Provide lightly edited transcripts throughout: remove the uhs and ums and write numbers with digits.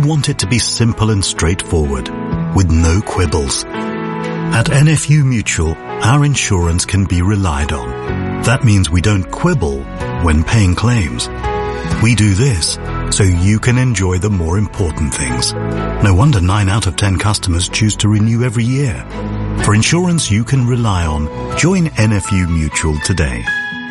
want it to be simple and straightforward, with no quibbles. At NFU Mutual, our insurance can be relied on. That means we don't quibble when paying claims. We do this so you can enjoy the more important things. No wonder 9 out of 10 customers choose to renew every year. For insurance you can rely on, join NFU Mutual today.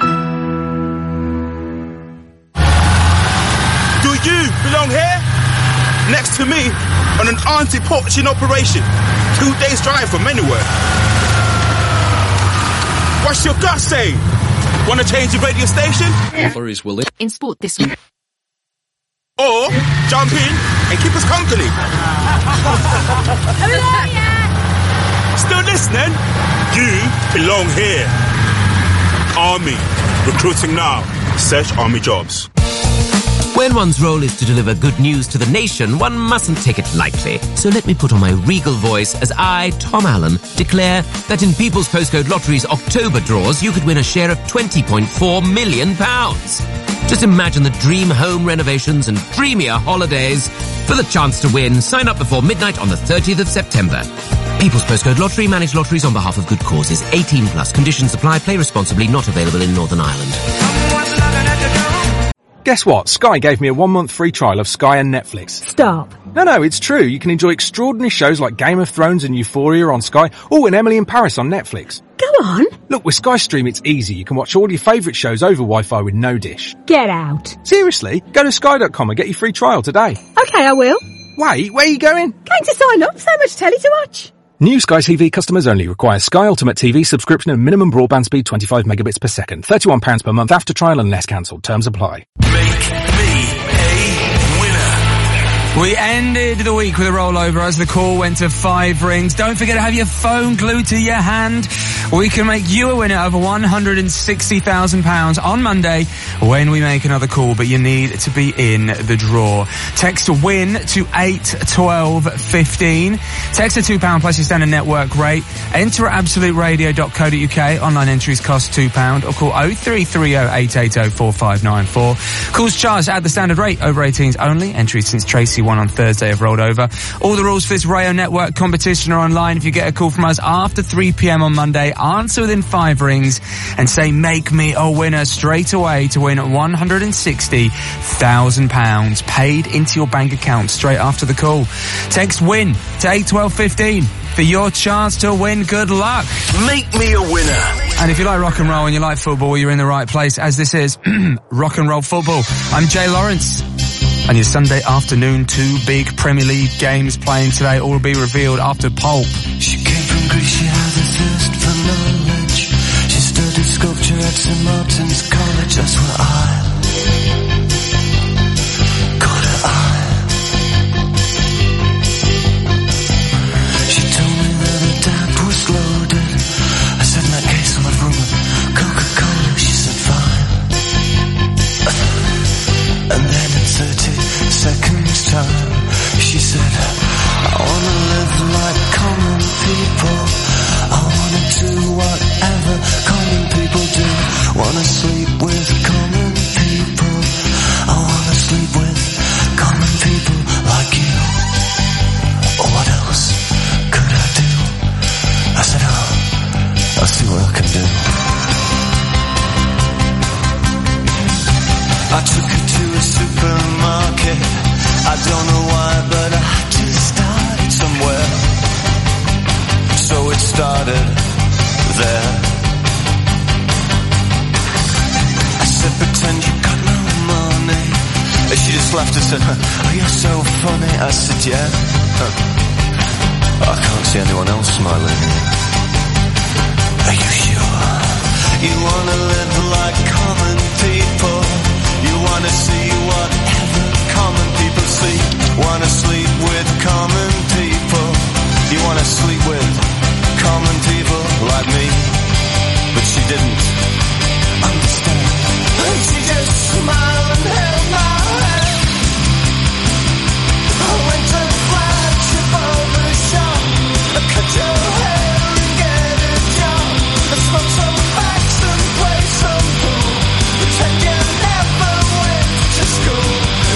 Do you belong here? Next to me on an anti-poaching operation. 2 days drive from anywhere. What's your gut saying? Want to change your radio station? Flurries will in sport this week. Or jump in and keep us company. Still listening? You belong here. Army. Recruiting now. Search Army jobs. When one's role is to deliver good news to the nation, one mustn't take it lightly. So let me put on my regal voice as I, Tom Allen, declare that in People's Postcode Lottery's October draws, you could win a share of £20.4 million. Just imagine the dream home renovations and dreamier holidays. For the chance to win, sign up before midnight on the 30th of September. People's Postcode Lottery, manage lotteries on behalf of good causes. 18 plus. Conditions apply. Play responsibly. Not available in Northern Ireland. Guess what? Sky gave me a 1-month free trial of Sky and Netflix. Stop. No, it's true. You can enjoy extraordinary shows like Game of Thrones and Euphoria on Sky, or and Emily in Paris on Netflix. Go on. Look, with Sky Stream it's easy. You can watch all your favourite shows over Wi-Fi with no dish. Get out. Seriously? Go to sky.com and get your free trial today. Okay, I will. Wait, where are you going? Going to sign up. So much telly to watch. New Sky TV customers only. Require Sky Ultimate TV subscription and minimum broadband speed 25 megabits per second. £31 per month after trial unless cancelled. Terms apply. We ended the week with a rollover as the call went to 5 rings. Don't forget to have your phone glued to your hand. We can make you a winner of £160,000 on Monday when we make another call, but you need to be in the draw. Text WIN to 81215. Text a £2 plus your standard network rate. Enter at absoluteradio.co.uk. Online entries cost £2 or call 0330 880 4594. Calls charged at the standard rate. Over 18s only. Entries since Tracy won on Thursday have rolled over. All the rules for this Rayo Network competition are online. If you get a call from us after 3 p.m. on Monday, answer within 5 rings and say make me a winner straight away to win £160,000 paid into your bank account straight after the call. Text WIN to 81215 for your chance to win. Good luck. Make me a winner. And if you like rock and roll and you like football, you're in the right place, as this is Rock and Roll Football. I'm Jay Lawrence. And your Sunday afternoon, 2 big Premier League games playing today. All will be revealed after Pulp. She came from Greece, she had a thirst for knowledge. She studied sculpture at St. Martin's College. That's where I caught her eye. She told me that her dad was loaded. I said, in that case, I'll have room of Coca-Cola. She said, fine. And then in 30 seconds time, she said, I wanna live like common people. I wanna do whatever common people do. Wanna sleep with common people. I wanna sleep with common people like you. What else could I do? I said, I'll see what I can do. I took her to a supermarket. I don't know why, but I had to start somewhere. So it started there. I said, pretend you got no money. And she just laughed and said, oh, you're so funny. I said, yeah. I can't see anyone else smiling. Are you sure? You wanna live like common people. You wanna see whatever common people see. Wanna sleep with common people. You wanna sleep with common people like me. But she didn't understand. And she just smiled and held my hand. I went to the flagship barber shop. I cut your hair and get a job. I smoke some packs and play some pool. Pretend you never went to school.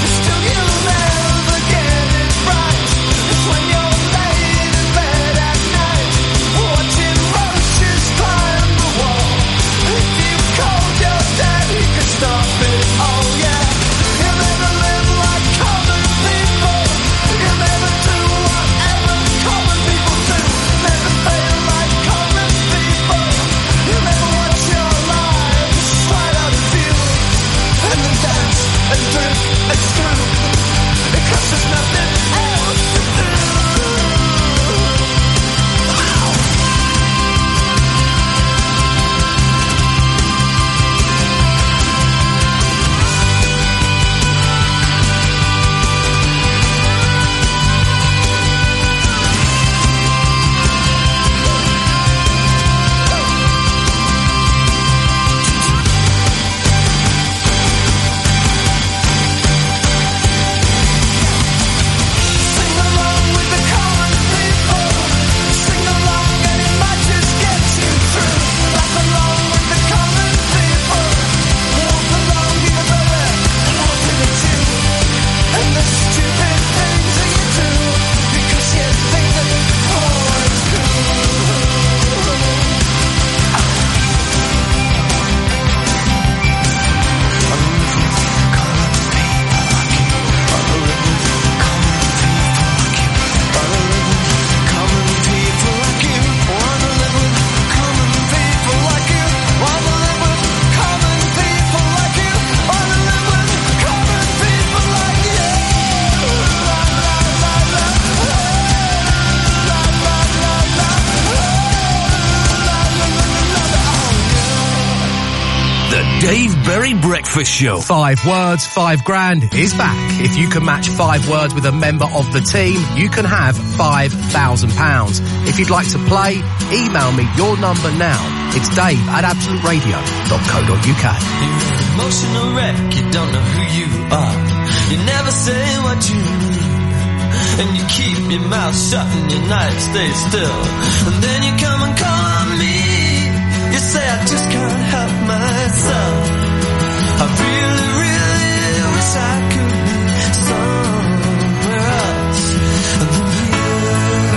Dave Berry Breakfast Show. 5 words, 5 grand is back. If you can match 5 words with a member of the team, you can have £5,000. If you'd like to play, email me your number now. It's dave@absoluteradio.co.uk. You're an emotional wreck, you don't know who you are. You never say what you mean. And you keep your mouth shut and your night stays still. And then you come and call on me. You say I just can't help myself. I really, really wish I could be somewhere else than here.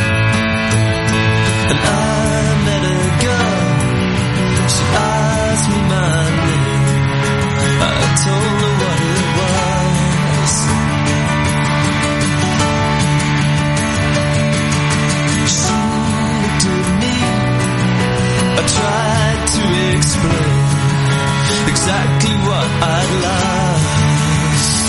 And I met a girl. She asked me my name. I told her what it was. She looked at me. I tried to explain exactly what I'd lost.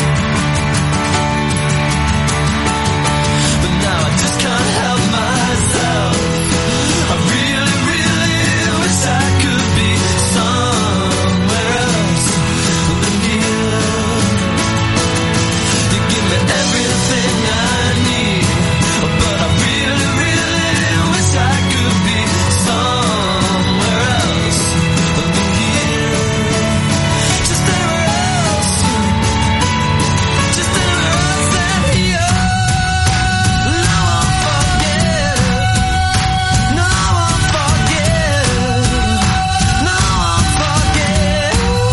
But now I just can't help myself. I really, really wish I could be somewhere else than here. You give me everything I need, but I really, really wish I could be somewhere else than here. Just anywhere else. Just anywhere else than here. No one forget. No one forget. No one forget.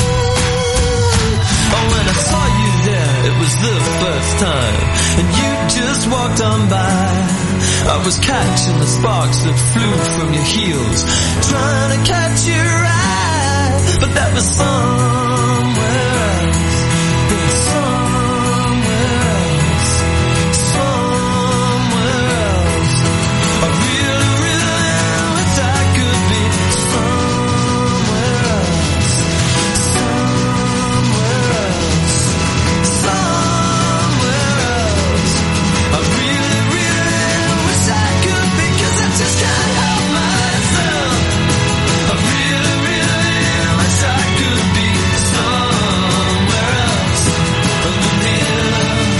Oh, when I saw you there, it was the first time, and you just walked on by. I was catching the sparks that flew from your heels, trying to catch your eye, but that was somewhere else. There's somewhere else. Somewhere else. I really, really wish I could be somewhere else. Somewhere else. Somewhere else. I really, really wish I could be, 'cause I just can't help myself. I really, really wish I could be somewhere else than here.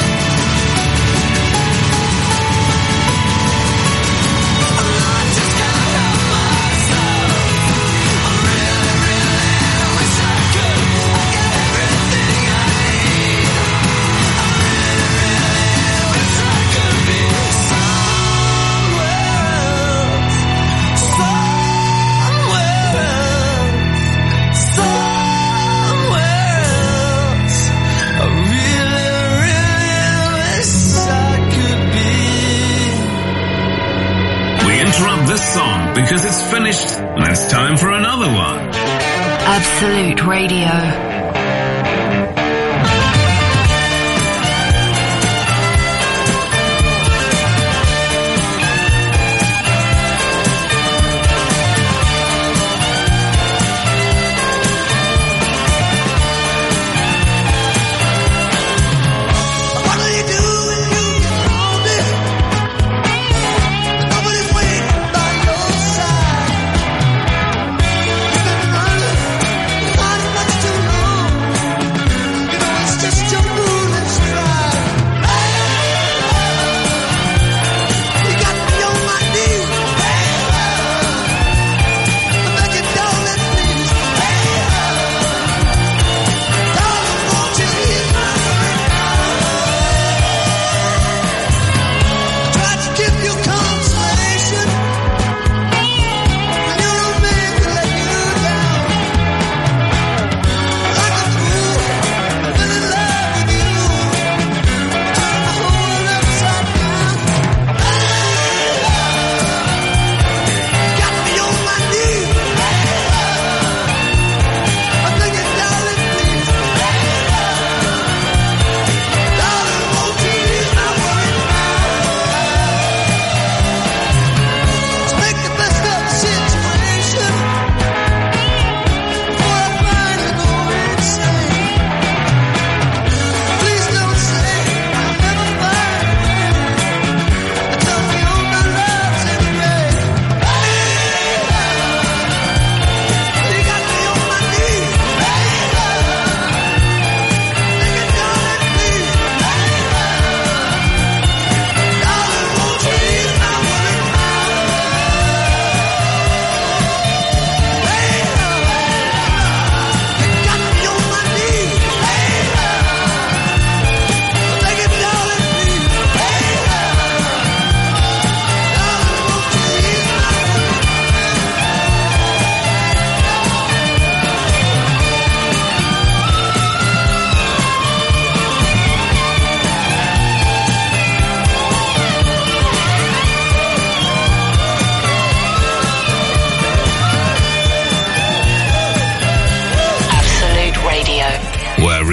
I just can't help myself. I really, really wish I could. I got everything I need. I really, really wish I could be somewhere else. Somewhere else. Somewhere else. I really, really wish I could be. We interrupt this song because it's finished and it's time for another one. Absolute Radio. What do you do when you get lonely? Nobody's waiting by your side. You've been running, not much too long.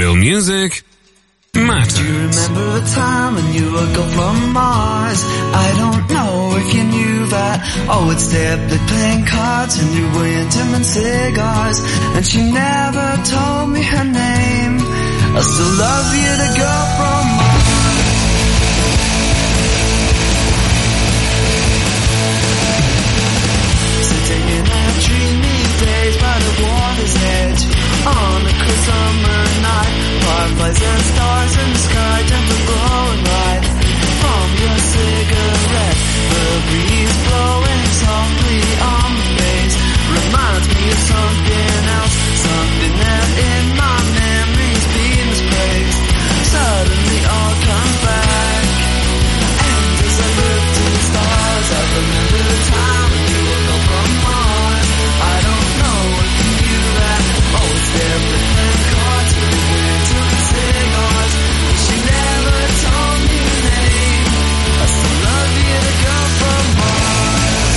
Real music matters. Do you remember the time when you would go from Mars? I don't know if you knew that. Oh, it's stay up late playing cards and you were intimate cigars. And she never told me her name. I still love you, the girl from Mars. Sitting in a dreamy days by the water's edge on a cool summer night, fireflies and stars in the sky gently glowing light from your cigarette. The breeze blowing softly on my face reminds me of something else, something that in my memories been misplaced. Suddenly all comes back, and as I look to the stars, I remember the time when you woke up from Mars. I don't know if you knew that. Oh, it's there, but playing cards with the winds of the cigars. But she never told me her name. I still love you, the girl from Mars.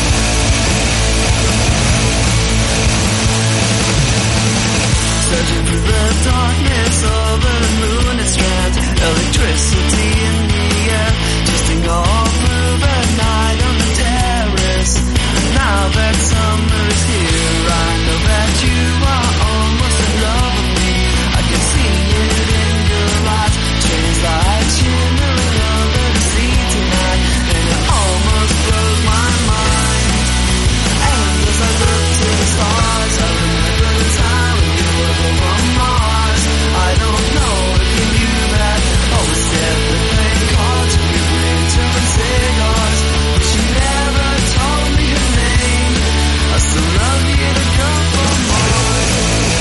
Searching through the darkness over the moon and strands, electricity in the air, twisting all through the night on the terrace. Now that summer is here, I know that you are almost in love with me. I can see it in your eyes, strange lights shimmering over the sea tonight, and it almost blows my mind. And as I look to the stars, I remember the time when you were on Mars. I don't know if you knew that. Oh, it's definitely playing cards with your winter cigars. But she never told me her name. I still love you, the girl from Mars.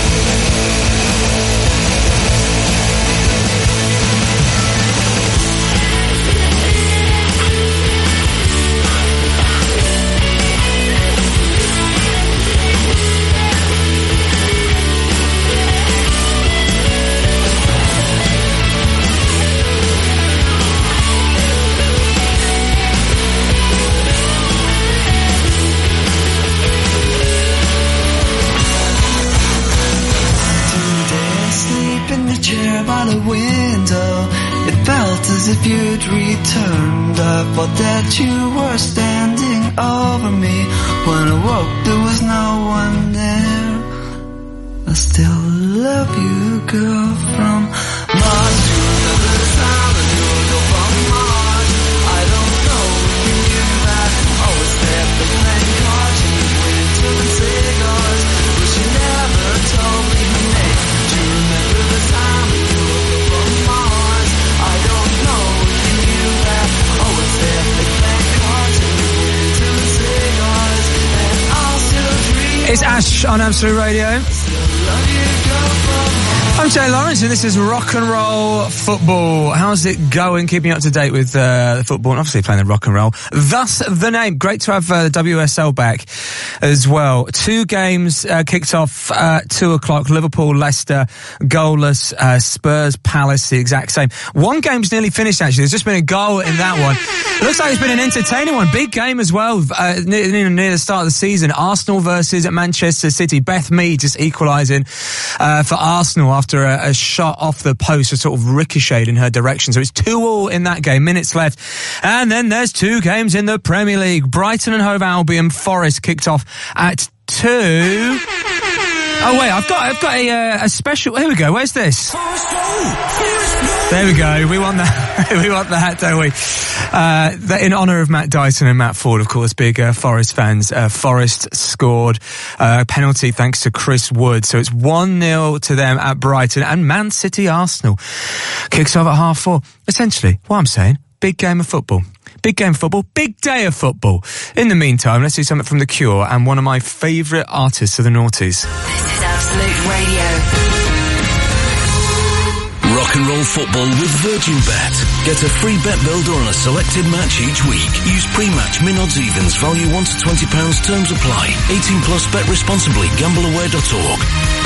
Chair by the window, it felt as if you'd returned. I thought that you were standing over me. When I woke, there was no one there. I still love you, girl from Mars. Do you remember the time when you would go from Mars? I don't know if you knew that. Oh, it's there for playing cards and you went to cigars. But she never told me her name. Do you remember the time when you woke up from Mars? I don't know if you knew that. Oh, it's there for playing cards and you went to cigars. And I'll still dream. It's Ash on Absolute Radio. I'm Jay Lawrence and this is Rock and Roll Football. How's it going? Keeping up to date with the football and obviously playing the rock and roll. Thus the name. Great to have the WSL back as well. 2 games kicked off at 2 o'clock. Liverpool, Leicester, goalless. Spurs, Palace, the exact same. 1 game's nearly finished actually. There's just been a goal in that one. It looks like it's been an entertaining one. Big game as well. Near the start of the season. Arsenal versus Manchester City. Beth Mead just equalising for Arsenal after a shot off the post was sort of ricocheted in her direction. So it's 2-2 in that game, minutes left. And then there's 2 games in the Premier League. Brighton and Hove Albion, Forest kicked off at 2. Oh wait, I've got a special. Here we go. Where's this? There we go. We want that. We want that, don't we? In honour of Matt Dyson and Matt Ford, of course, big Forest fans. Forest scored penalty thanks to Chris Wood. So it's 1-0 to them at Brighton. And Man City Arsenal kicks off at 4:30. Essentially, what I'm saying, big game of football. Big game of football, big day of football. In the meantime, let's do something from The Cure and one of my favourite artists of the noughties. This is Absolute Radio. Rock and roll football with Virgin Bet. Get a free bet builder on a selected match each week. Use pre-match min odds evens, value £1 to £20, terms apply. 18 plus, bet responsibly, gambleaware.org.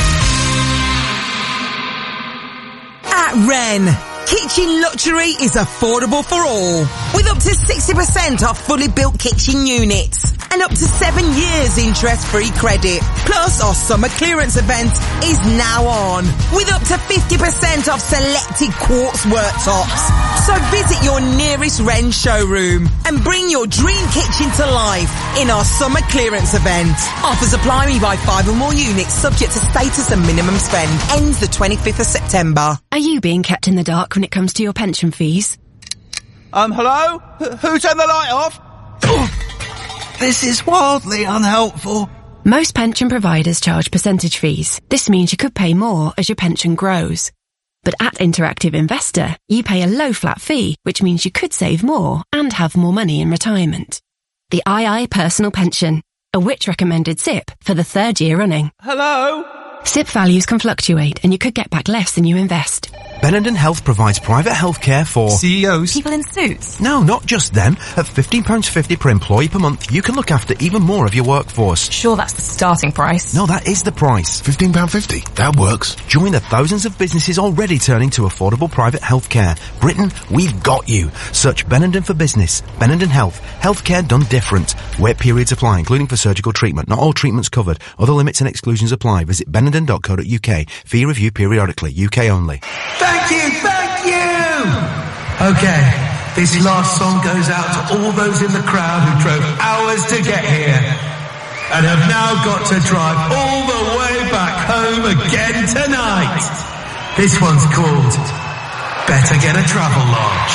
At Wren, Kitchen Luxury is affordable for all, with up to 60% off fully built kitchen units. and up to 7 years interest-free credit. Plus, our summer clearance event is now on, with up to 50% off selected quartz worktops. So visit your nearest Wren showroom and bring your dream kitchen to life in our summer clearance event. Offers apply when you buy 5 or more units, subject to status and minimum spend. Ends the 25th of September. Are you being kept in the dark when it comes to your pension fees? Hello? Who turned the light off? This is wildly unhelpful. Most pension providers charge percentage fees. This means you could pay more as your pension grows. But at Interactive Investor, you pay a low flat fee, which means you could save more and have more money in retirement. The II Personal Pension, a Which recommended SIP for the 3rd year running. Hello? SIP values can fluctuate and you could get back less than you invest. Benenden Health provides private healthcare for CEOs. People in suits. No, not just them. At £15.50 per employee per month, you can look after even more of your workforce. Sure, that's the starting price. No, that is the price. £15.50. That works. Join the thousands of businesses already turning to affordable private healthcare. Britain, we've got you. Search Benenden for business. Benenden Health. Healthcare done different. Wait periods apply, including for surgical treatment. Not all treatments covered. Other limits and exclusions apply. Visit benenden.co.uk. Fee review periodically. UK only. Thank you! Okay, this last song goes out to all those in the crowd who drove hours to get here and have now got to drive all the way back home again tonight. This one's called Better Get a Travel Lodge.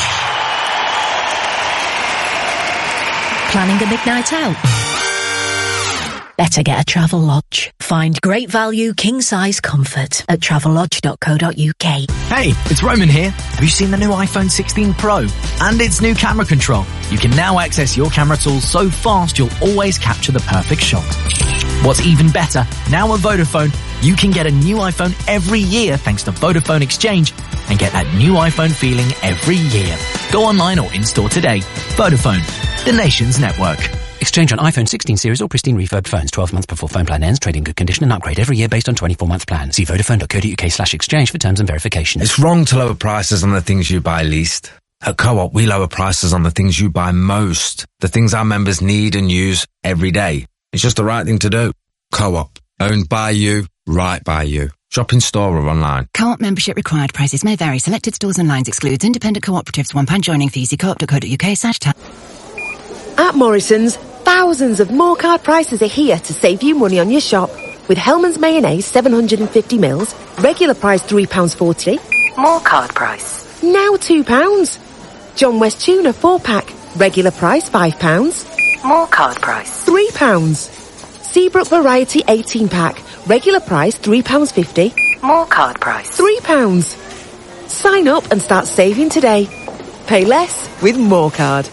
Planning a big night out? Better get a Travel Lodge. Find great value, king-size comfort at travellodge.co.uk. Hey, it's Roman here. Have you seen the new iPhone 16 Pro? And its new camera control. You can now access your camera tools so fast you'll always capture the perfect shot. What's even better, now at Vodafone, you can get a new iPhone every year thanks to Vodafone Exchange and get that new iPhone feeling every year. Go online or in-store today. Vodafone, the nation's network. Exchange on iPhone 16 series or pristine refurbed phones 12 months before phone plan ends. Trade in good condition and upgrade every year based on 24-month plan. See vodafone.co.uk/exchange for terms and verification. It's wrong to lower prices on the things you buy least. At Co-op, we lower prices on the things you buy most. The things our members need and use every day. It's just the right thing to do. Co-op. Owned by you, right by you. Shop in store or online. Co-op membership required. Prices may vary. Selected stores and lines excludes. Independent cooperatives. £1 joining fee. See co-op.co.uk/tab. At Morrison's, thousands of more card prices are here to save you money on your shop. With Hellmann's mayonnaise 750 mils, regular price £3.40. More card price. Now £2. John West tuna 4-pack, regular price £5. More card price. £3. Seabrook variety 18-pack, regular price £3.50. More card price. £3. Sign up and start saving today. Pay less with more card.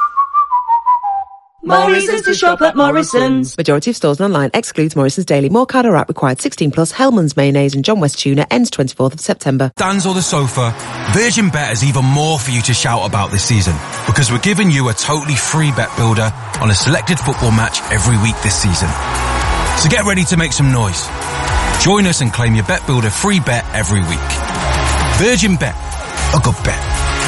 Morrison's to shop at Morrison's. Majority of stores and online excludes Morrison's Daily. More card or app required. 16 plus. Hellmann's mayonnaise and John West tuna ends 24th of September. Dan's or the sofa. Virgin Bet has even more for you to shout about this season because we're giving you a totally free bet builder on a selected football match every week this season. So get ready to make some noise. Join us and claim your bet builder free bet every week. Virgin Bet. A good bet.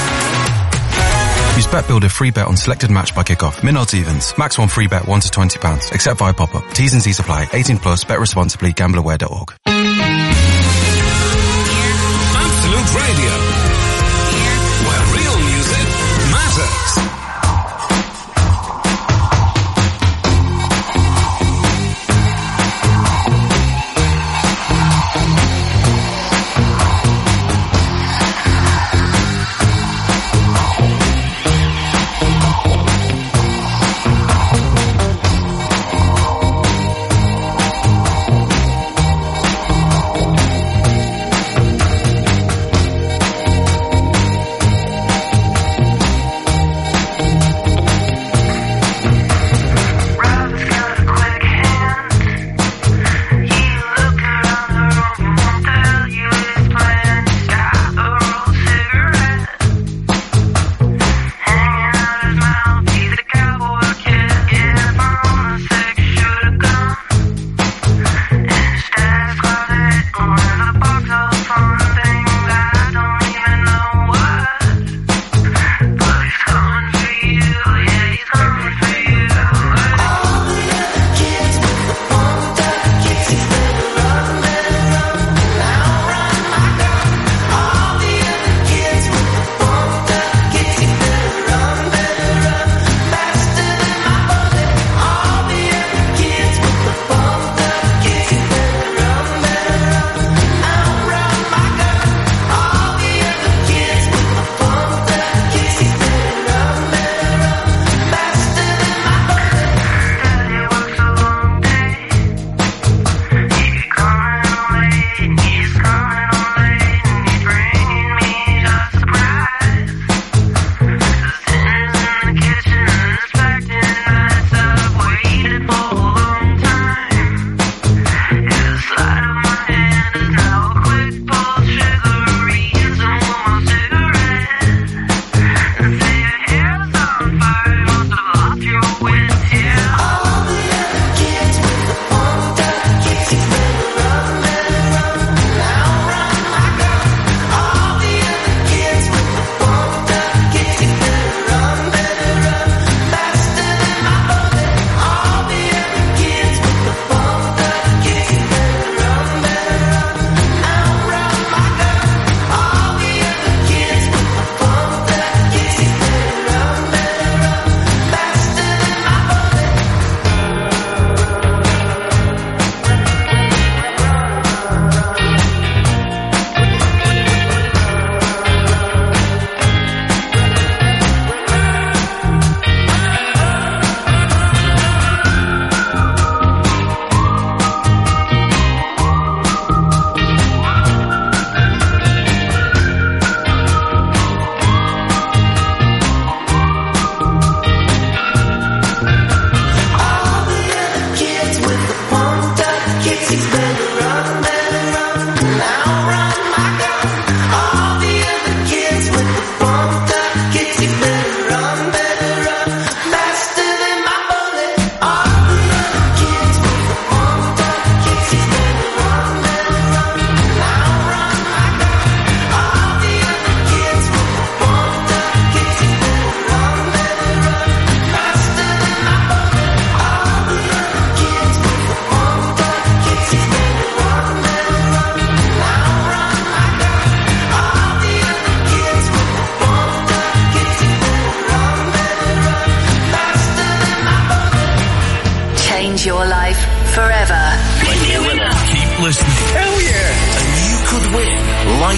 Use Bet Builder free bet on selected match by kickoff. Min odds evens. Max one free bet £1 to £20. Except via pop-up. T's and C's apply. 18 plus. Bet responsibly. Gambleaware.org. Absolute Radio. Where real music matters.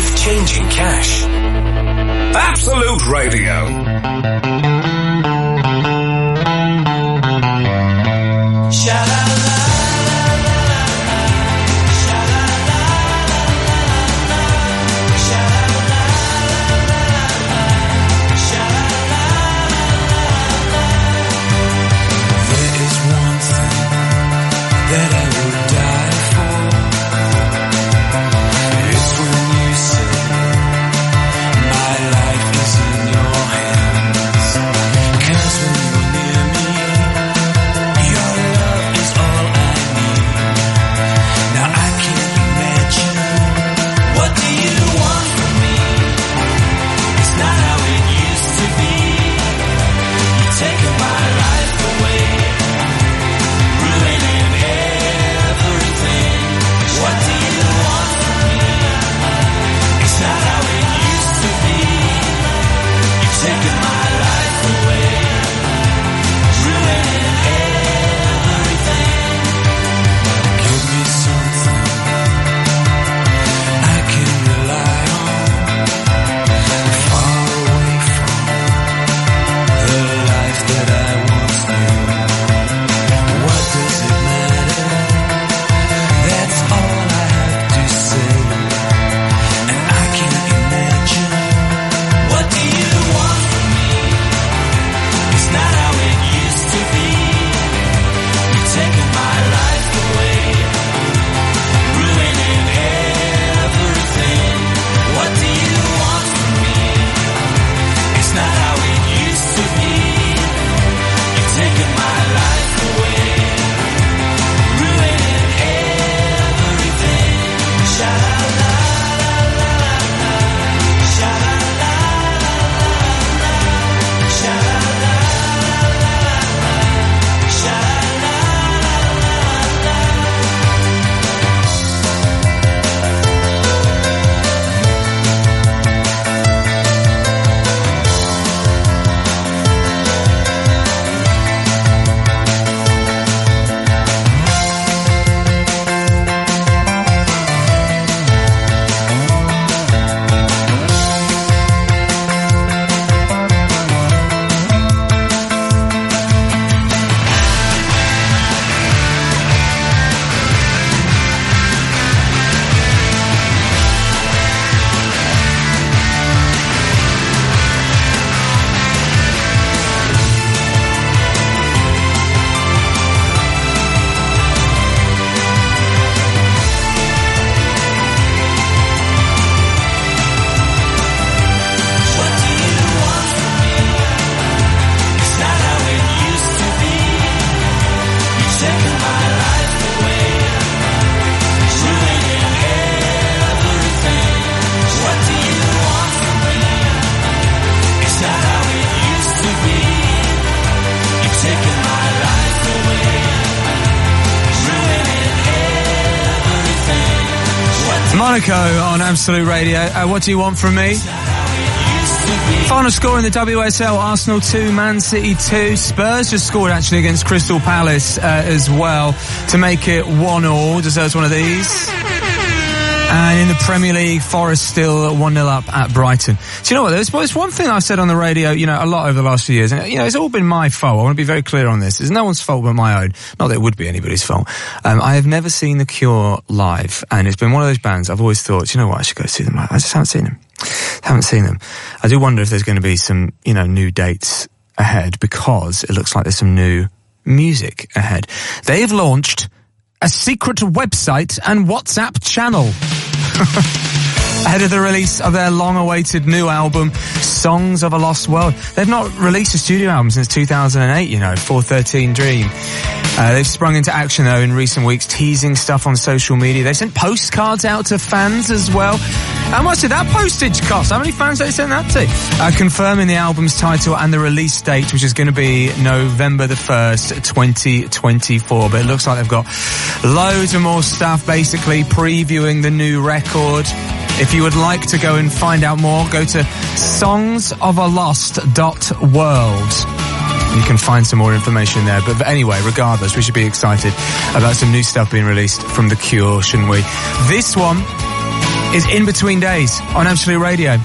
life-changing cash. Absolute Radio. Monaco on Absolute Radio. What do you want from me? Final score in the WSL, Arsenal 2, Man City 2. Spurs just scored actually against Crystal Palace as well to make it 1-1. Deserves one of these. And in the Premier League, Forest still 1-0 up at Brighton. Do you know what? There's one thing I've said on the radio, a lot over the last few years. And, it's all been my fault. I want to be very clear on this. It's no one's fault but my own. Not that it would be anybody's fault. I have never seen The Cure live. And it's been one of those bands I've always thought, you know what? I should go see them live. I just haven't seen them. I do wonder if there's going to be some, new dates ahead because it looks like there's some new music ahead. They've launched a secret website and WhatsApp channel. Ahead of the release of their long-awaited new album, Songs of a Lost World. They've not released a studio album since 2008, 413 Dream. They've sprung into action, though, in recent weeks, teasing stuff on social media. They sent postcards out to fans as well. How much did that postage cost? How many fans did they send that to? Confirming the album's title and the release date, which is going to be November the 1st, 2024. But it looks like they've got loads of more stuff, basically previewing the new record. If you would like to go and find out more, go to songsofalost.world. You can find some more information there. But anyway, regardless, we should be excited about some new stuff being released from The Cure, shouldn't we? This one is In Between Days on Absolute Radio.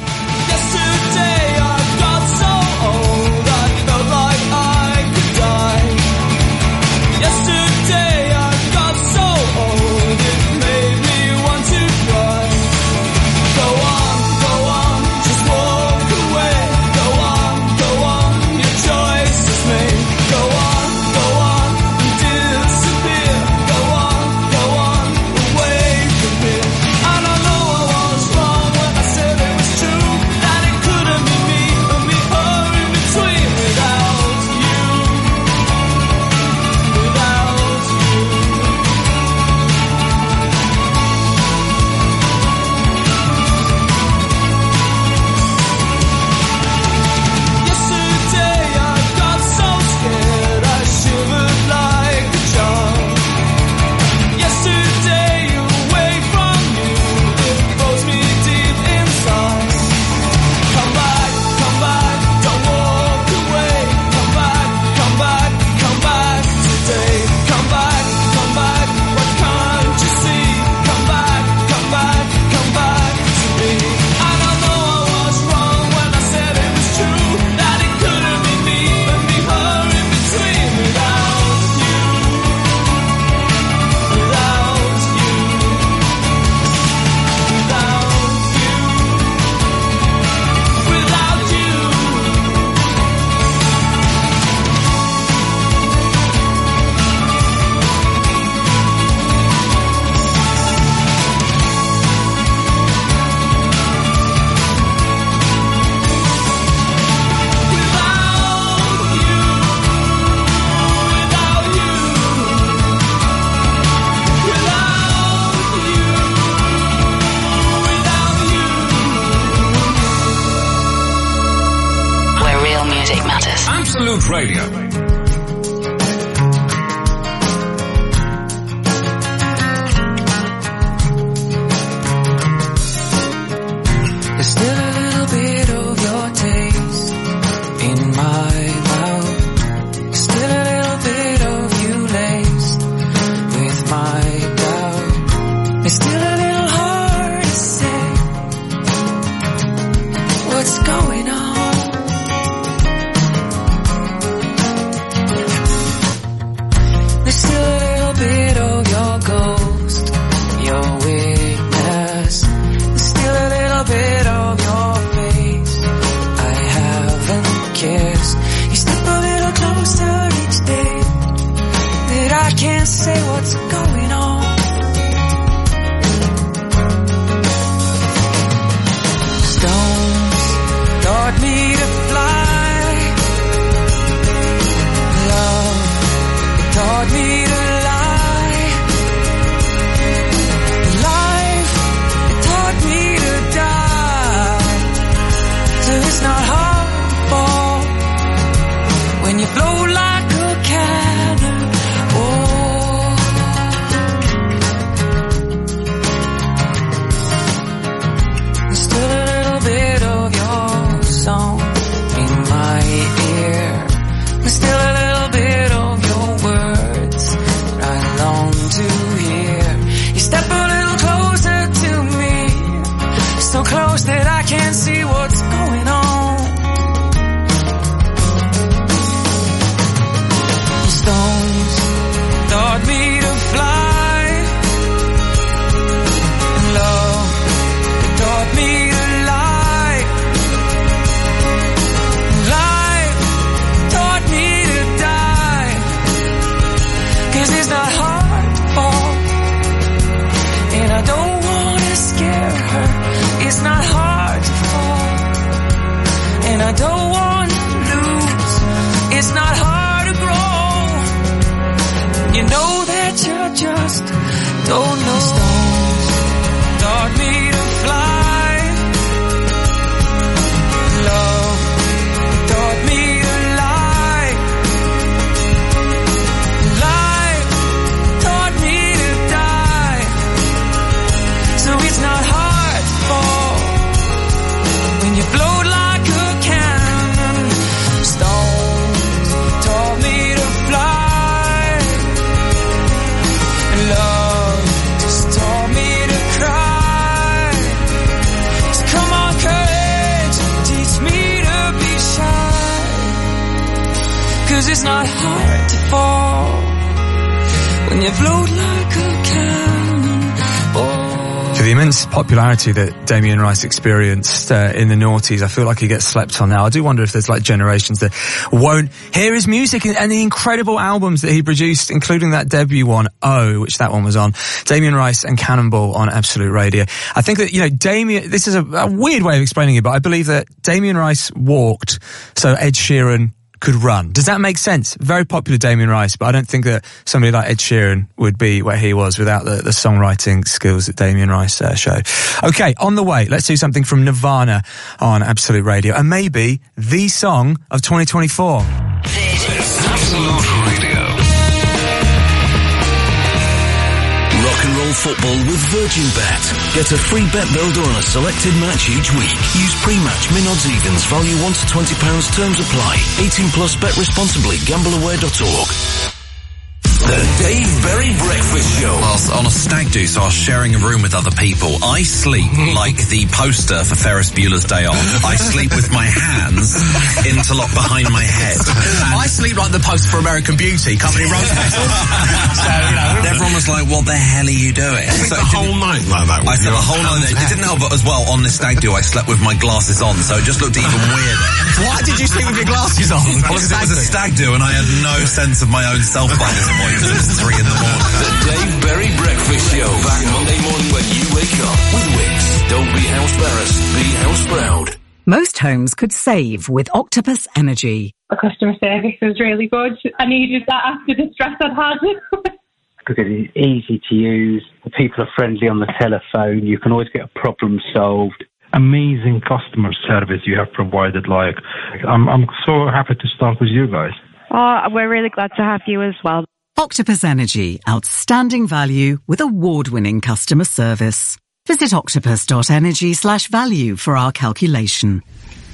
Absolute Radio. There's still a little bit of your taste in my mouth. Still a little bit of you laced with my doubt. It's still a little hard to say what's going on. There's still a little bit of your ghost, your weakness. There's still a little bit of your face I haven't kissed. You step a little closer each day that I can't say what's going on. Stones taught me to fly. Love, it taught me to lie. Life, it taught me to die. So it's not hard to fall when you blow like a cannon. There's still a little bit of your song in my ear. There's still a little bit of your words that I long to hear. You step a little closer to me, so close that I can't see what's going on. Stones taught me to fly, and love, it taught me to lie. Life taught me to die, 'cause it's not hard to fall, and I don't wanna scare her. It's not hard to fall, and I don't wanna lose. It's not hard to grow. You know that you just don't know. Stones taught me to fly. Love taught me to lie. Life 'cause it's not hard to fall when you float like a cannonball. For the immense popularity that Damien Rice experienced in the noughties, I feel like he gets slept on now. I do wonder if there's like generations that won't hear his music and the incredible albums that he produced, including that debut one, Oh, which that one was on. Damien Rice and Cannonball on Absolute Radio. I think that, you know, Damien, this is a weird way of explaining it, but I believe that Damien Rice walked so Ed Sheeran could run. Does that make sense? Very popular Damien Rice, but I don't think that somebody like Ed Sheeran would be where he was without the songwriting skills that Damien Rice showed. Okay, on the way, let's do something from Nirvana on Absolute Radio, and maybe the song of 2024. This is Absolute Radio. Rock and roll football with Virgin Bet. Get a free bet builder on a selected match each week. Use pre-match min odds evens. Value £1 to £20. Terms apply. 18 plus. Bet responsibly. Gambleaware.org. The Dave Berry Breakfast Show. Whilst on a stag do, so I was sharing a room with other people. I sleep like the poster for Ferris Bueller's Day Off. I sleep with my hands interlocked behind my head. I sleep like the poster for American Beauty, Company Rose Petal. So, you know, everyone was like, what the hell are you doing? So the whole night like that. I slept the whole night. It didn't help as well on this stag do, I slept with my glasses on, so it just looked even weirder. Why did you sleep with your glasses on? Because it was a stag do and I had no sense of my own self by this point. It was 3 in the morning. The Dave Berry Breakfast Show. Back Monday morning when you wake up with Wix. Don't be house embarrassed. Be house proud. Most homes could save with Octopus Energy. The customer service was really good. I needed that after the stress I'd had. Because it's easy to use. The people are friendly on the telephone. You can always get a problem solved. Amazing customer service you have provided. Like, I'm so happy to start with you guys. Oh, we're really glad to have you as well. Octopus Energy, outstanding value with award-winning customer service. Visit octopus.energy/value for our calculation.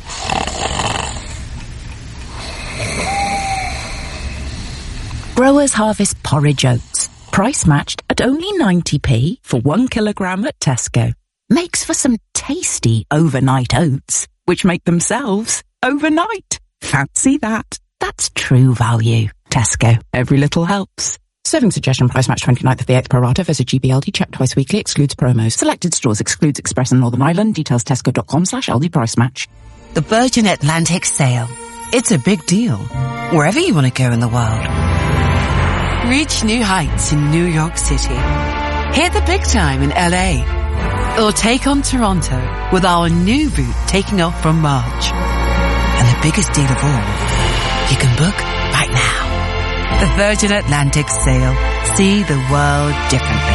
Growers Harvest porridge oats. Price matched at only 90p for 1 kilogram at Tesco. Makes for some tasty overnight oats, which make themselves overnight. Fancy that. That's true value. Tesco. Every little helps. Serving suggestion, price match 29th of the 8th pro rata. Visit GBLD. Check twice weekly. Excludes promos. Selected stores. Excludes Express and Northern Ireland. Details tesco.com/Aldi price match. The Virgin Atlantic Sale. It's a big deal. Wherever you want to go in the world. Reach new heights in New York City. Hit the big time in LA. Or take on Toronto with our new route taking off from March. And the biggest deal of all, you can book right now. The Virgin Atlantic Sale. See the world differently.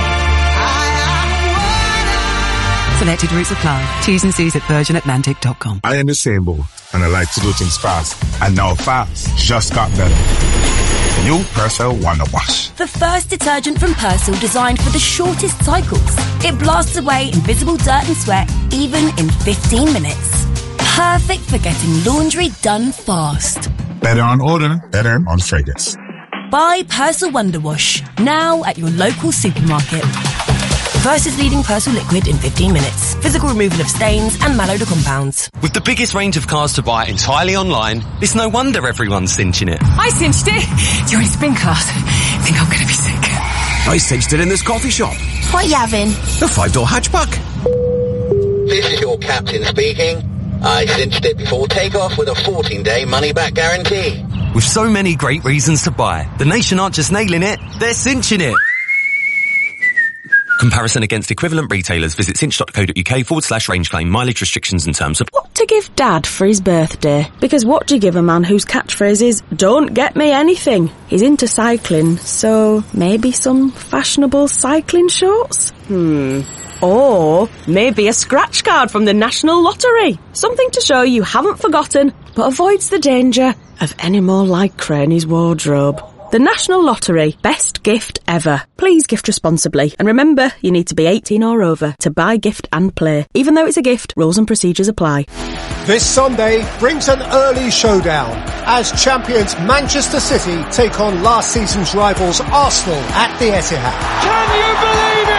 Selected routes apply. T's and C's at virginatlantic.com. I am Usain and I like to do things fast. And now fast just got better. New Persil Wonder Wash. The first detergent from Persil designed for the shortest cycles. It blasts away invisible dirt and sweat, even in 15 minutes. Perfect for getting laundry done fast. Better on odor, better on fragrance. Buy Persil Wonder Wash now at your local supermarket. Versus leading Persil liquid in 15 minutes. Physical removal of stains and malodor compounds. With the biggest range of cars to buy entirely online, it's no wonder everyone's cinching it. I cinched it during spin class. Think I'm going to be sick. I cinched it in this coffee shop. What are you having? The 5-door hatchback. This is your captain speaking. I cinched it before takeoff with a 14-day money-back guarantee. With so many great reasons to buy, the nation aren't just nailing it, they're cinching it. Comparison against equivalent retailers. Visit cinch.co.uk/range claim. Mileage restrictions and terms. What to give Dad for his birthday? Because what do you give a man whose catchphrase is, don't get me anything? He's into cycling, so maybe some fashionable cycling shorts? Or maybe a scratch card from the National Lottery. Something to show you haven't forgotten, but avoids the danger of any more lycra in his wardrobe. The National Lottery. Best gift ever. Please gift responsibly. And remember, you need to be 18 or over to buy, gift and play. Even though it's a gift, rules and procedures apply. This Sunday brings an early showdown as champions Manchester City take on last season's rivals Arsenal at the Etihad. Can you believe it?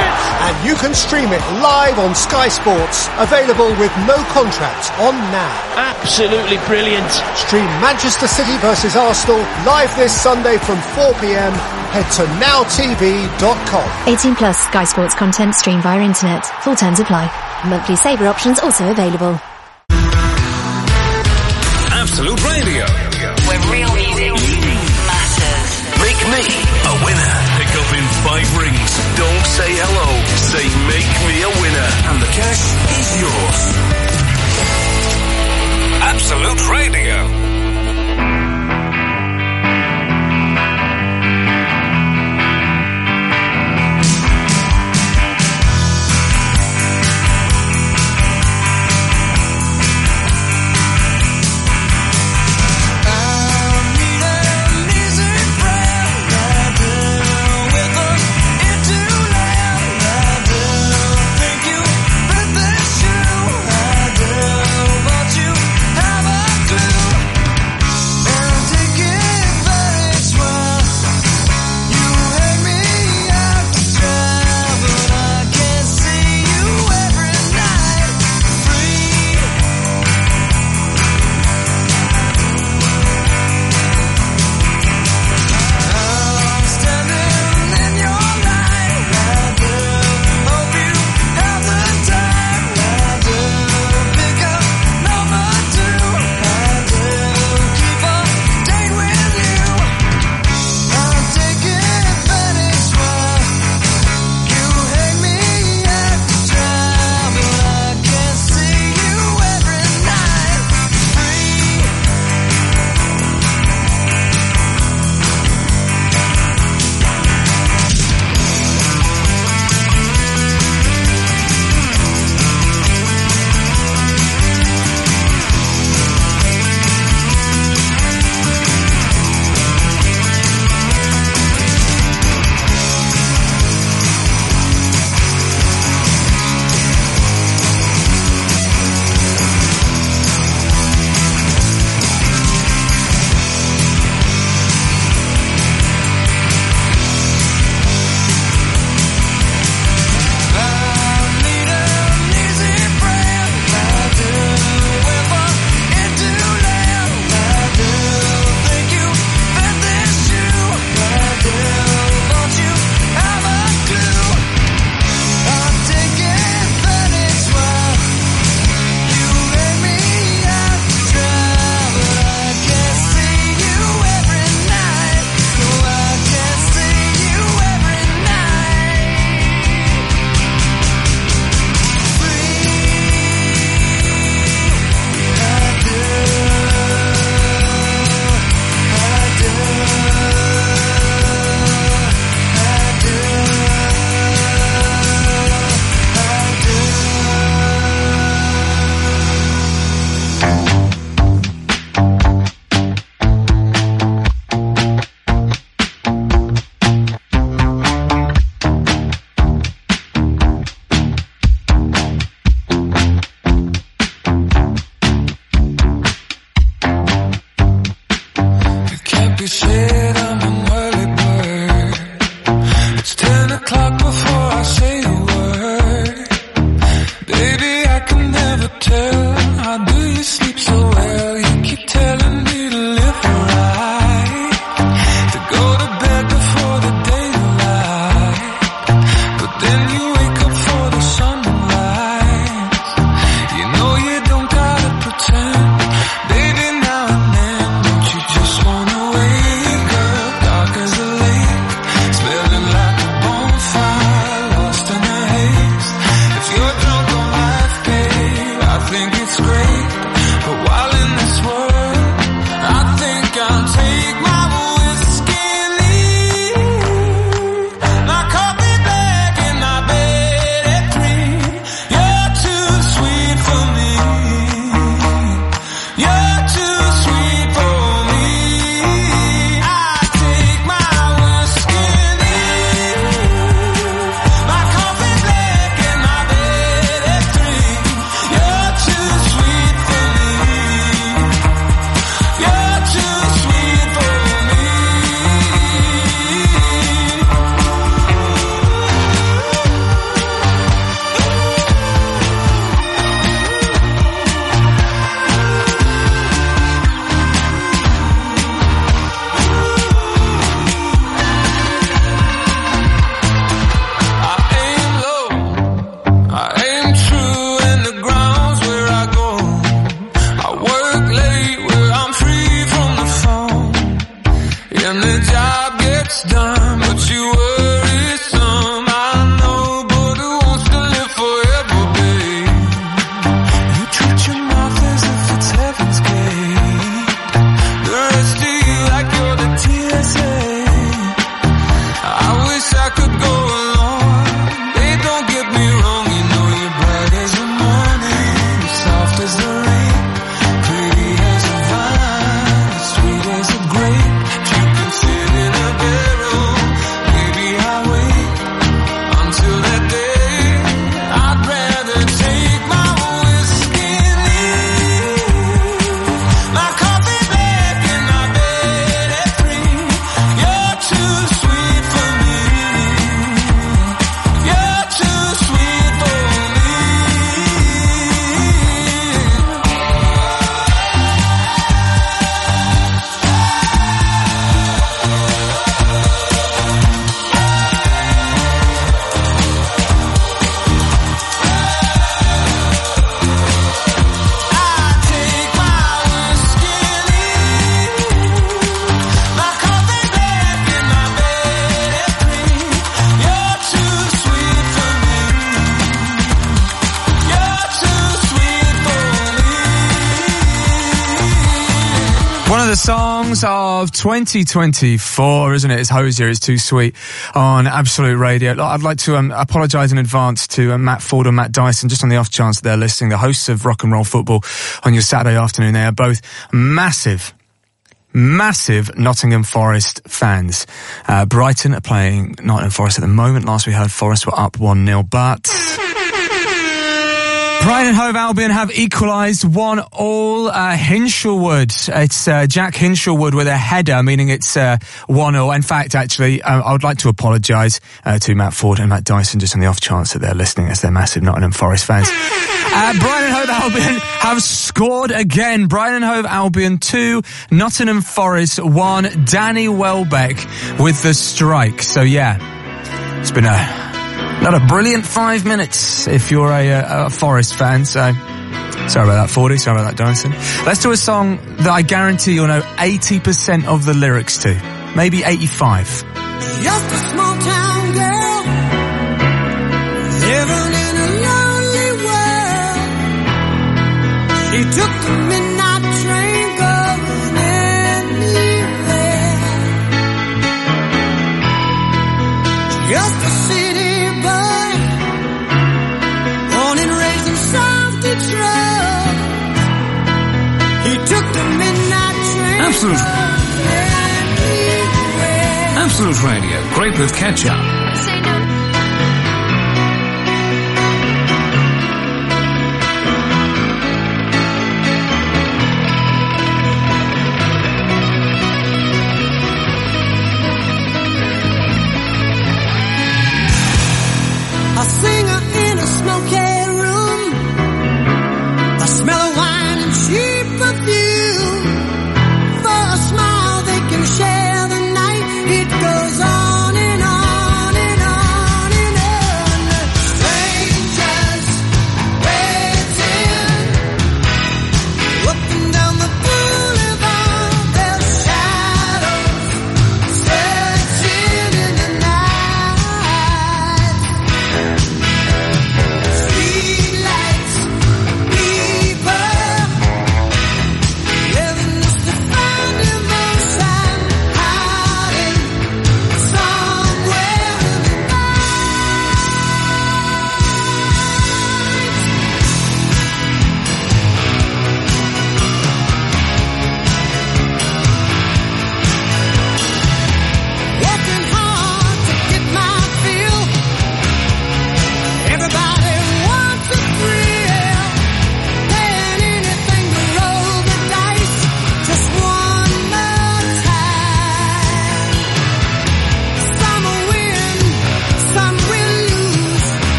And you can stream it live on Sky Sports, available with no contract on Now. Absolutely brilliant. Stream Manchester City versus Arsenal live this Sunday from 4 p.m. Head to nowtv.com. 18 plus Sky Sports content streamed via internet. Full terms apply. Monthly saver options also available. Absolute Radio. Where real music matters. Make me a winner. Pick up in 5 rings. Don't say hello. Say make me a winner. And the cash is yours. Absolute Radio. and the job gets done, but you worry some. I know, but who wants to live forever, babe? You treat your mouth as if it's heaven's gate. The rest of you like you're the TSA. I wish I could go along. Hey, don't get me wrong, you know you're bright as the morning, soft as the rain, pretty as a vine, sweet as a grape. You can sit in a barrel, maybe I'll wait until that day. I'd rather take my whiskey and leave my coffee back in my bed at 3. You're too sweet for me. You're too sweet for me. I take my whiskey and leave my coffee back in my bed at 3. You're too sweet for me. You're too sweet for me. One of the songs of 2024, isn't it? It's Hozier, It's Too Sweet on Absolute Radio. Look, I'd like to apologise in advance to Matt Ford and Matt Dyson, just on the off chance that they're listening, the hosts of Rock and Roll Football on your Saturday afternoon. They are both massive Nottingham Forest fans. Brighton are playing Nottingham Forest at the moment. Last we heard, Forest were up 1-0, but Brighton and Hove Albion have equalised 1-1. Hinshelwood, it's Jack Hinshelwood with a header, meaning it's 1-0. In fact, actually, I would like to apologise to Matt Ford and Matt Dyson, just on the off chance that they're listening, as they're massive Nottingham Forest fans. Brighton and Hove Albion have scored again. Brighton and Hove Albion 2, Nottingham Forest 1. Danny Welbeck with the strike. So yeah, it's been not a brilliant 5 minutes if you're a Forest fan, so sorry about that, Fordy, sorry about that, Dyson. Let's do a song that I guarantee you'll know 80% of the lyrics to. Maybe 85. Just a small town girl, living in a lonely world. She took the midnight train going anywhere. Just a city boy, born and raised in South Detroit. He took the midnight train. Absolute Radio, great with ketchup. A singer in a smoky room, a smell of wine and cheap perfume. For a smile they can share the night. It goes on and on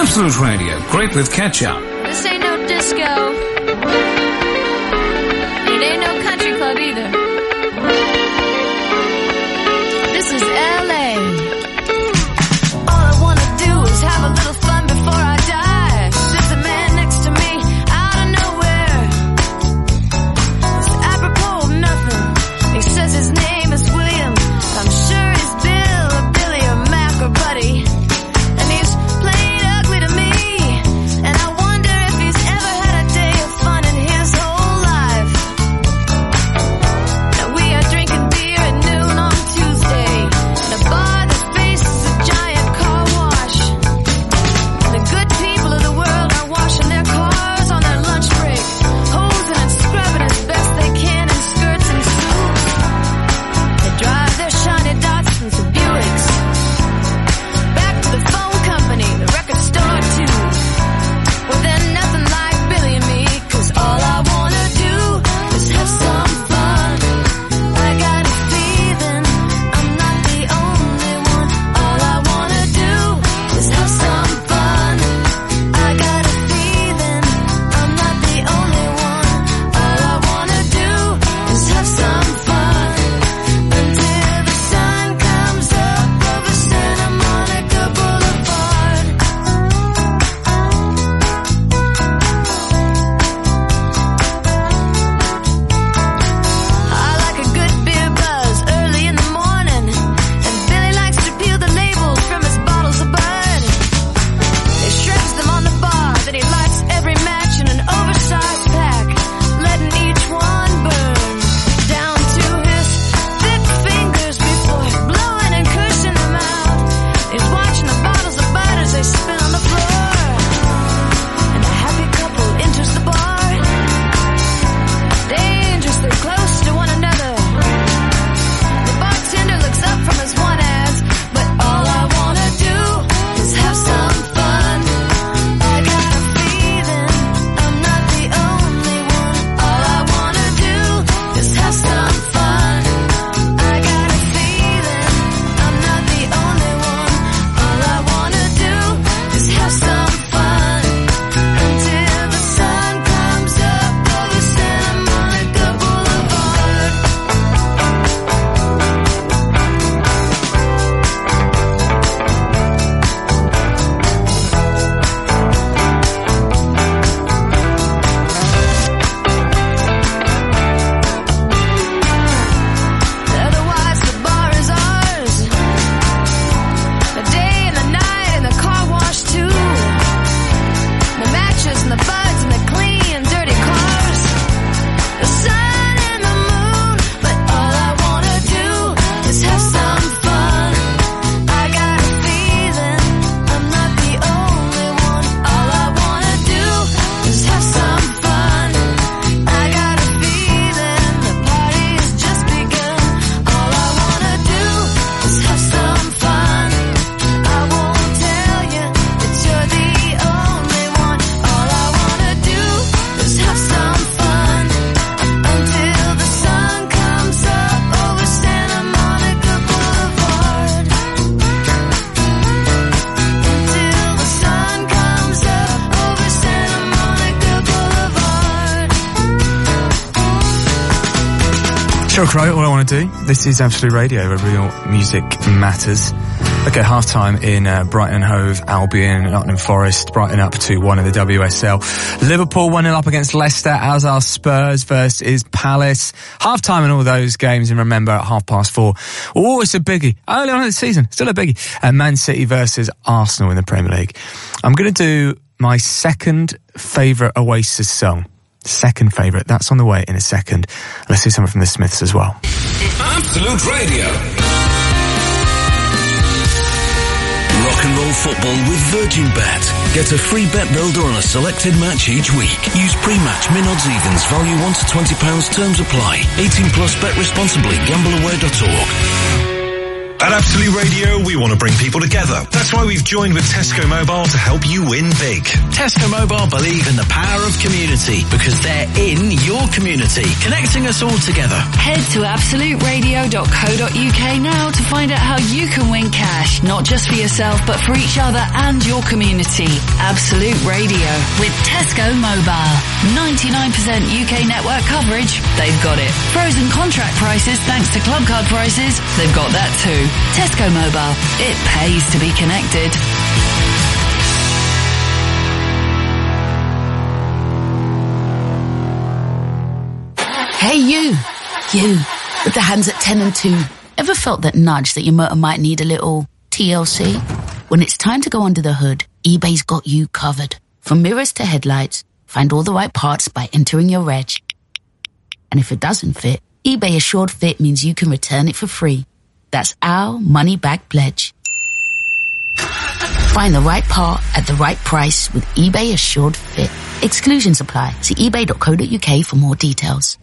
Absolute Radio, great with ketchup. This ain't no disco. It ain't no country club either. This is LA. All I wanna do is have a little fun before I die. There's a man next to me out of nowhere. It's apropos of nothing. He says his name is William. I'm sure he's Bill or Billy or Mac or Buddy. And he's played ugly to me. And I wonder if he's ever had a day of fun in his whole life. Now we are drinking beer at noon on Tuesday in a bar that faces a giant car wash. And the good people of the world are washing their cars on their lunch break, hosing and scrubbing as best they can in skirts and suits. They drive their shiny Datsuns or Buicks back to the phone company, the record store too. Well, then nothing like Billy and me, 'cause all I wanna do is have some fun. I got a feeling I'm not the only one. All I wanna do is have some fun. I got a feeling I'm not the only one. All I wanna do is have some fun until the sun comes up over Santa Monica Boulevard. I like a good beer buzz early in the morning, and Billy likes to peel the labels from his bottles of Bud. He shreds them on the bar, then he lights every match in an oversized pack, letting each one burn down to his thick fingers before blowing and cushing them out. He's watching the bottles of Bud as they spin on the floor, and a happy couple enters the bar, dangerously close to one another. The bartender looks up from his one ass, but all I wanna do is have some fun. I got a feeling I'm not the only one. All I wanna do is have some fun. I got a feeling I'm not the only one. All I wanna do is have some fun until the sun comes up over Santa Monica Boulevard. Otherwise the bar is ours. The day and the night and the car wash too. The matches and the buds and the clean dirty cars. The sun and the moon, but all I wanna do is have some fun. I got a feeling I'm not the only one. All I wanna do is have some fun. I got a feeling the party's just begun. All I wanna do is have some fun. I won't tell you that you're the only one. All I wanna do is have some fun until the sun comes up over Santa Monica Boulevard. Until the sun comes up over Santa Monica Boulevard. Sure, Crow, all I want to do. This is Absolute Radio, where real music matters. Okay, half-time in Brighton Hove, Albion, Nottingham Forest, Brighton up 2-1 in the WSL. Liverpool 1-0 up against Leicester, as are Spurs versus Palace. Half-time in all those games, and remember, at 4:30. Oh, it's a biggie. Early on in the season, still a biggie. Man City versus Arsenal in the Premier League. I'm going to do my second favourite Oasis song. Second favourite. That's on the way in a second. Let's do something from the Smiths as well. Absolute Radio. Rock and roll football with Virgin Bet. Get a free bet builder on a selected match each week. Use pre-match min odds evens. Value £1 to £20. Terms apply. 18 plus. Bet responsibly. Gambleaware.org. At Absolute Radio, we want to bring people together. That's why we've joined with Tesco Mobile to help you win big. Tesco Mobile believe in the power of community because they're in your community, connecting us all together. Head to absoluteradio.co.uk now to find out how you can win cash, not just for yourself, but for each other and your community. Absolute Radio with Tesco Mobile. 99% UK network coverage, they've got it. Frozen contract prices thanks to Club Card prices, they've got that too. Tesco Mobile. It pays to be connected. Hey you with the hands at 10 and 2. Ever felt that nudge that your motor might need a little TLC? When it's time to go under the hood, eBay's got you covered. From mirrors to headlights, find all the right parts by entering your reg. And if it doesn't fit, eBay Assured Fit means you can return it for free. That's our money-back pledge. Find the right part at the right price with eBay Assured Fit. Exclusions apply. See ebay.co.uk for more details.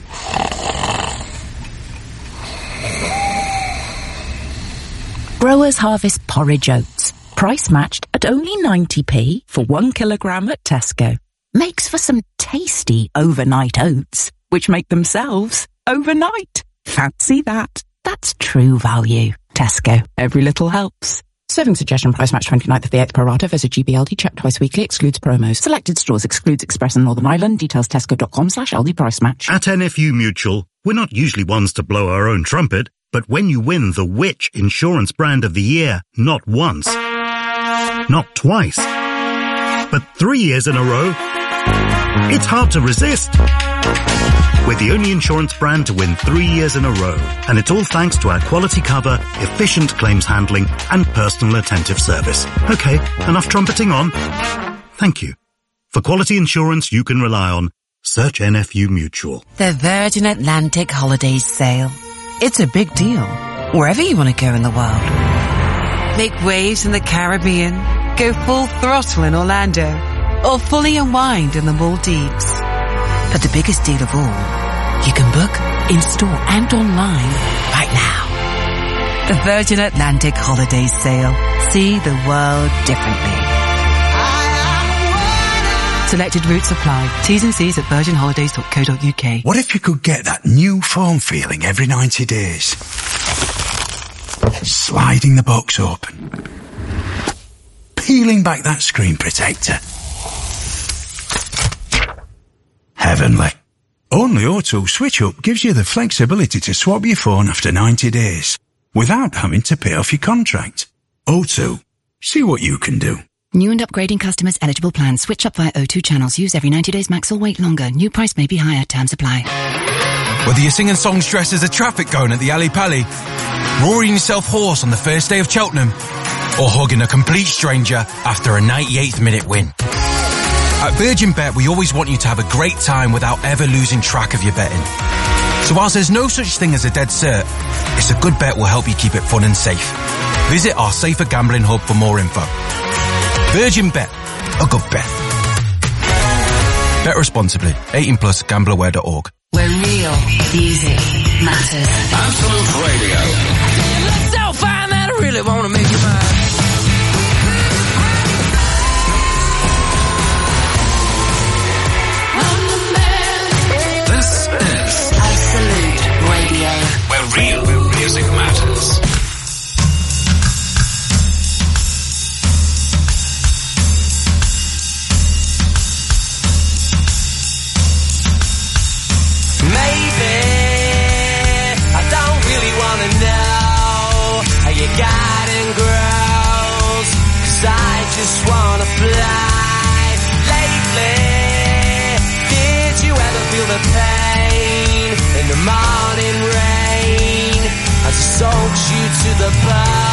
Growers Harvest Porridge Oats. Price matched at only 90p for 1 kilogram at Tesco. Makes for some tasty overnight oats, which make themselves overnight. Fancy that. That's true value. Tesco. Every little helps. Serving suggestion, price match 29th of the 8th pro rata. Visit GBLD, check twice weekly, excludes promos. Selected stores, excludes Express and Northern Ireland. Details tesco.com/Aldi price match. At NFU Mutual, we're not usually ones to blow our own trumpet, but when you win the Which Insurance Brand of the Year, not once, not twice, but 3 years in a row, it's hard to resist. We're the only insurance brand to win 3 years in a row, and it's all thanks to our quality cover, efficient claims handling, and personal attentive service. Okay, enough trumpeting on. Thank you. For quality insurance you can rely on, search NFU Mutual. The Virgin Atlantic Holidays Sale. It's a big deal, wherever you want to go in the world. Make waves in the Caribbean, go full throttle in Orlando, or fully unwind in the Maldives. But the biggest deal of all, you can book in-store and online right now. The Virgin Atlantic Holidays Sale. See the world differently. Selected routes apply. T's and C's at virginholidays.co.uk. What if you could get that new foam feeling every 90 days? Sliding the box open. Peeling back that screen protector. Heavenly. Only O2 Switch Up gives you the flexibility to swap your phone after 90 days without having to pay off your contract. O2. See what you can do. New and upgrading customers eligible plans. Switch up via O2 channels. Use every 90 days max or wait longer. New price may be higher. Terms apply. Whether you're singing songs dressed as a traffic cone at the Ali Pali, roaring yourself hoarse on the first day of Cheltenham, or hugging a complete stranger after a 98th minute win. At Virgin Bet, we always want you to have a great time without ever losing track of your betting. So whilst there's no such thing as a dead cert, it's a good bet will help you keep it fun and safe. Visit our Safer Gambling Hub for more info. Virgin Bet. A good bet. Bet responsibly. 18 plus gambleaware.org. Where real music matters. Absolute Radio. Let's so fine that I really want to make you mine. This is Absolute Radio. where real music matters. Maybe I don't really want to know how your garden grows, 'cause I just want to fly. Lately, did you ever feel the pain in the morning rain as it soaks you to the bone?